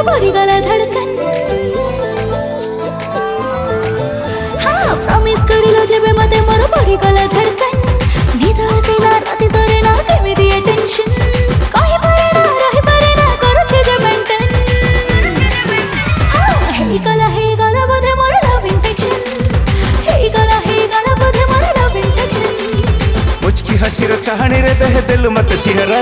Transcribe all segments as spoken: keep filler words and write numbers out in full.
बढ़ीगला धड़कन हाँ प्रॉमिस करिलो जेबे मते मोर बढ़ीगला धड़कन निद आसेना राति सरे ना केमि दिए टेंशन कहि पारे ना रहि पारे ना करू छे जे मेंटेन हाँ हे गला हे गला बोधे मोर लव इन्फेक्शन हे गला हे गला बोधे मोर लव इन्फेक्शन मुझकी हंसी रे चाहनी रे देह दिल मत सिहरन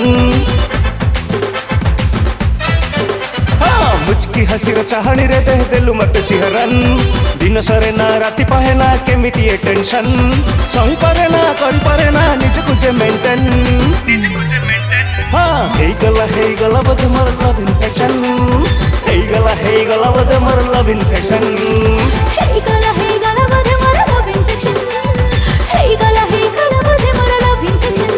मुझकी हंसी रे चाहनी रे देह दिल मत सिहरन दिन सरे ना राति पाहे ना केमिति ए टेंशन सही पारे ना करि पारे ना निज को जे मेंटेन हाँ हे गला हे गला बद मोर लव इन्फेक्शन हे गला हे गला बद मोर लव इन्फेक्शन हे गला हे गला बद मोर लव इन्फेक्शन हे गला हे गला बद मोर लव इन्फेक्शन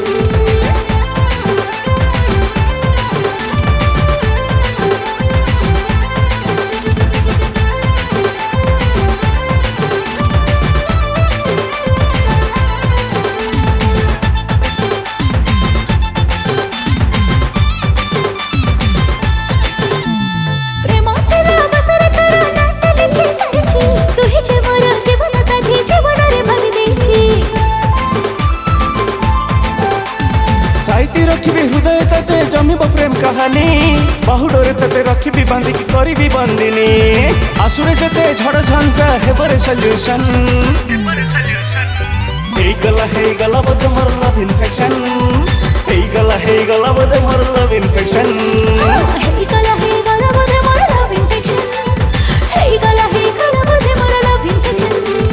साइती रखी हृदय तते जमिब प्रेम कहानी बाहुडरे तते रखी बांधी की करी बंदिनी आसुरे जते झड़ झंझा हेबरे सॉल्यूशन हे गला हे गला बद मोर लव इन्फेक्शन हे गला हे गला बद मोर लव इन्फेक्शन हे गला हे गला बद मोर लव इन्फेक्शन हे गला हे गला बद मोर लव इन्फेक्शन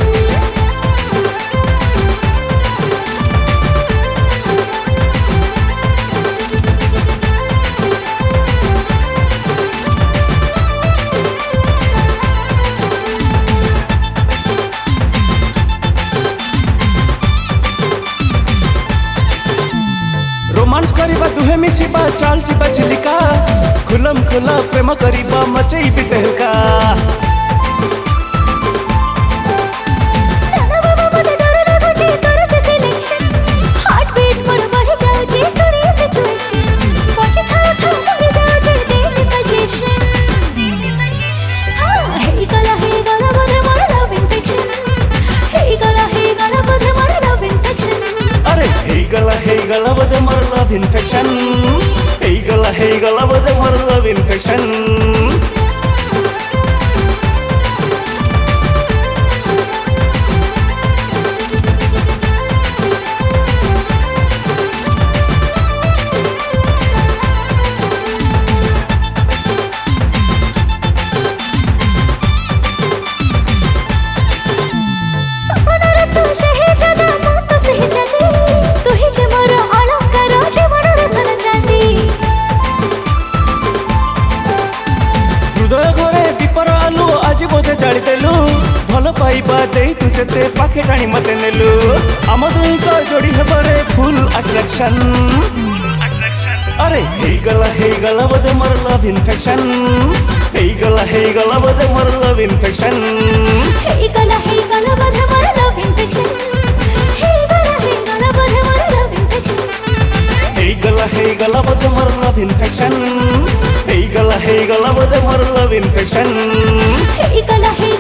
रोमांस करिबा दुहे मिसिबा चाल चिबा चिलिका खुलम खुला प्रेम करिबा मचई भी तहलका गला हे गला बद मोर लव इन्फेक्शन हे गला हे गला बद मोर लव इन्फेक्शन जादेलु भल पाइबा दे तू जते पाखे टाणी मते नेलु आम दुई का जोड़ी हेबरे फुल अट्रैक्शन अरे हे गला हे गला बद मोर लव इन्फेक्शन हे गला हे गला बद मोर लव इन्फेक्शन हे गला हे गला बद मोर लव इन्फेक्शन हे गला हे गला बद मोर लव इन्फेक्शन हे गला हे गला बद मोर लव इन्फेक्शन हे गला हे गला बद मोर लव इन्फेक्शन हे गला हे